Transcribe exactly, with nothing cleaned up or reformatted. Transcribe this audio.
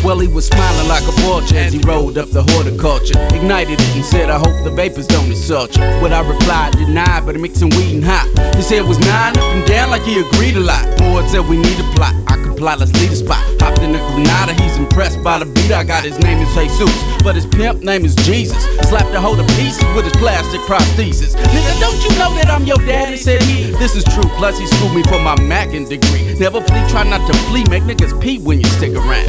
Well, he was smiling like a porch as he rolled up the horticulture. Ignited it and said, I hope the vapors don't insult you. What I replied, denied, but mixing weed and hot. His head was nine up and down like he agreed a lot. Board said we need a plot, I comply, let's lead a spot. Hopped in the Granada, he's impressed by the beat I got. His name is Jesus, but his pimp name is Jesus. Slapped a hold of pieces with his plastic prosthesis. Nigga, don't you know that I'm your daddy, said he. This is true, plus he schooled me for my Mackin degree. Never flee, try not to flee, make niggas pee when you stick around.